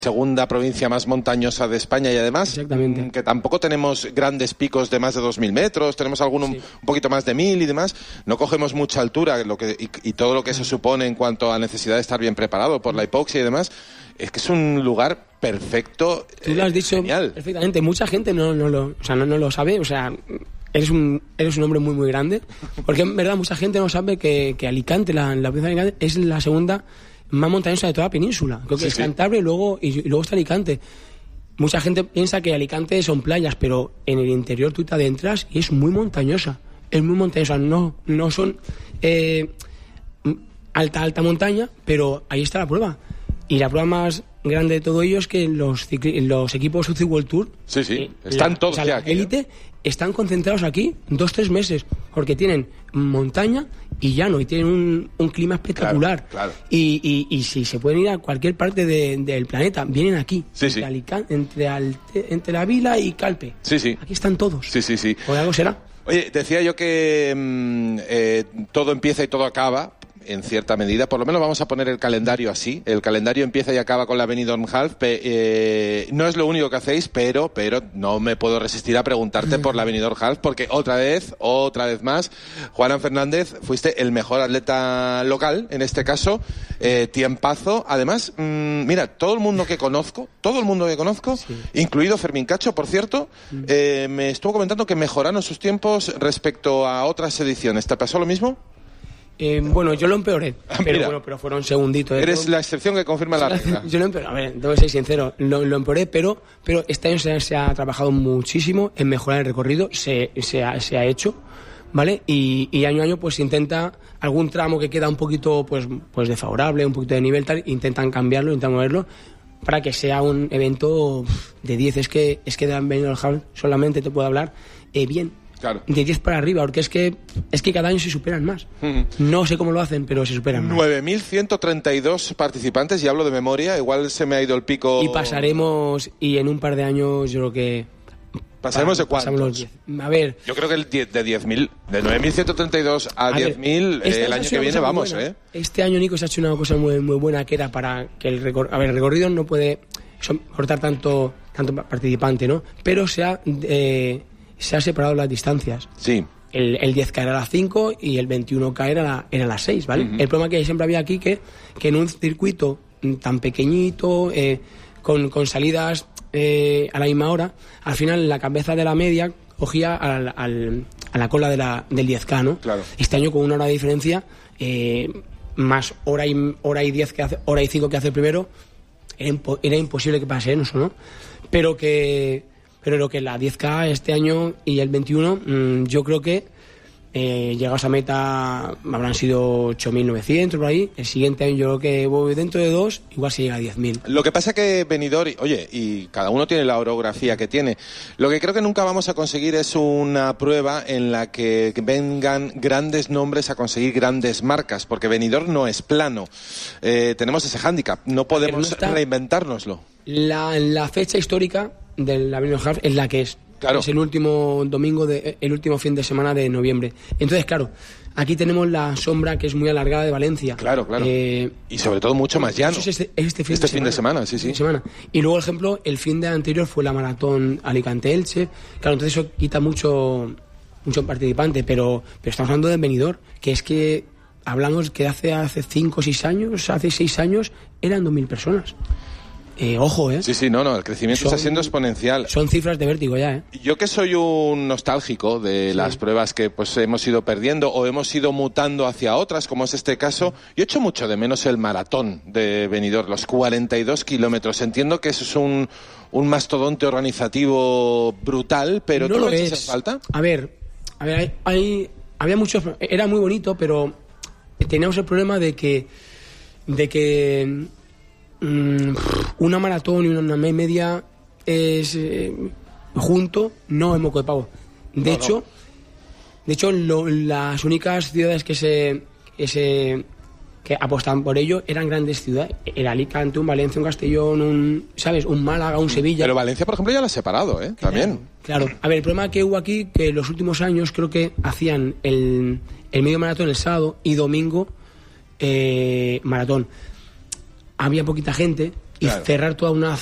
segunda provincia más montañosa de España y además que tampoco tenemos grandes picos de más de 2.000 metros, tenemos alguno un poquito más de 1.000 y demás, no cogemos mucha altura y todo lo que eso supone en cuanto a necesidad de estar bien preparado por la hipoxia y demás, es que es un lugar perfecto. Tú lo has dicho genial. Perfectamente, mucha gente no lo sabe, o sea, eres un hombre muy muy grande, porque en verdad mucha gente no sabe que Alicante, la provincia de Alicante, es la segunda más montañosa de toda la península. Creo que es Cantabria y luego está Alicante. Mucha gente piensa que Alicante son playas, pero en el interior tú te adentras y es muy montañosa. Es muy montañosa. No son alta montaña, pero ahí está la prueba. Y la prueba más grande de todo ello es que los equipos UCI World Tour están todos ya aquí, élite están concentrados aquí 2-3 meses porque tienen montaña y llano y tienen un clima espectacular. Claro. Y si se pueden ir a cualquier parte del planeta, vienen aquí, entre la Vila y Calpe. Aquí están todos. ¿O algo será? Oye, decía yo que todo empieza y todo acaba, en cierta medida, por lo menos vamos a poner el calendario así. El calendario empieza y acaba con la Benidorm Half. No es lo único que hacéis, pero no me puedo resistir a preguntarte por la Benidorm Half, porque otra vez más, Juanan Fernández, fuiste el mejor atleta local, en este caso, tiempazo. Además, mira, todo el mundo que conozco, incluido Fermín Cacho, por cierto, me estuvo comentando que mejoraron sus tiempos respecto a otras ediciones. ¿Te pasó lo mismo? Bueno, yo lo empeoré, pero fueron segunditos. Eres la excepción que confirma la regla. Yo lo empeoré, a ver, tengo que ser sincero, lo empeoré, pero este año se ha trabajado muchísimo en mejorar el recorrido, se ha hecho, ¿vale? Y año a año pues intenta algún tramo que queda un poquito pues desfavorable, un poquito de nivel tal, intentan cambiarlo, intentan moverlo para que sea un evento de 10. Es que de la Benidorm Half solamente te puedo hablar bien. Claro. De 10 para arriba, porque es que cada año se superan más. No sé cómo lo hacen, pero se superan más. 9.132 participantes, y hablo de memoria, igual se me ha ido el pico. Y pasaremos, y en un par de años yo creo que... ¿Pasaremos de cuántos? Pasamos los 10. A ver... Yo creo que de 10.000, de 9.132 a 10.000, el año que viene vamos, Este año, Nico, se ha hecho una cosa muy, muy buena, que era para que el recorrido no puede cortar tanto participante, ¿no? Pero se ha separado las distancias. Sí. El 10K era a las 5 y el 21K era a las 6, ¿vale? El problema que siempre había aquí que en un circuito tan pequeñito, con salidas a la misma hora, al final la cabeza de la media cogía a la cola del 10K, ¿no? Claro. Este año con una hora de diferencia, más hora y 10 hora y 5 que hace el primero, era imposible que pase eso, ¿no? Pero lo que la 10K este año y el 21, yo creo que llegados a meta habrán sido 8.900 por ahí. El siguiente año yo creo que voy dentro de 2, igual se llega a 10.000. Lo que pasa que Benidorm, y cada uno tiene la orografía que tiene. Lo que creo que nunca vamos a conseguir es una prueba en la que vengan grandes nombres a conseguir grandes marcas, porque Benidorm no es plano. Tenemos ese hándicap, no podemos reinventárnoslo. La fecha histórica de la Benidorm Half es la que es. Claro. Es el último domingo, el último fin de semana de noviembre. Entonces, claro, aquí tenemos la sombra que es muy alargada de Valencia. Claro. Y sobre todo mucho más llano. Este fin de semana. Sí. Y luego, por ejemplo, el fin de anterior fue la maratón Alicante-Elche. Claro, entonces eso quita mucho participante, pero estamos hablando de Benidorm, que es que hablamos que hace 5 o 6 años, hace 6 años, eran 2.000 personas. Ojo, Sí, no, el crecimiento está siendo exponencial. Son cifras de vértigo ya, Yo que soy un nostálgico de las pruebas que pues hemos ido perdiendo o hemos ido mutando hacia otras, como es este caso, yo echo mucho de menos el maratón de Benidorm, los 42 kilómetros. Entiendo que eso es un mastodonte organizativo brutal, pero no ¿tú lo lo echas es. en falta? A ver, había muchos... Era muy bonito, pero teníamos el problema de que una maratón y una media es junto, no es moco de pavo. De hecho, las únicas ciudades que apostaban por ello eran grandes ciudades. Era Alicante, un Valencia, un Castellón, un Málaga, un Sevilla. Pero Valencia, por ejemplo, ya lo ha separado, también. Claro. A ver, el problema que hubo aquí, que en los últimos años creo que hacían el medio maratón el sábado y domingo maratón. Había poquita gente y Claro. cerrar toda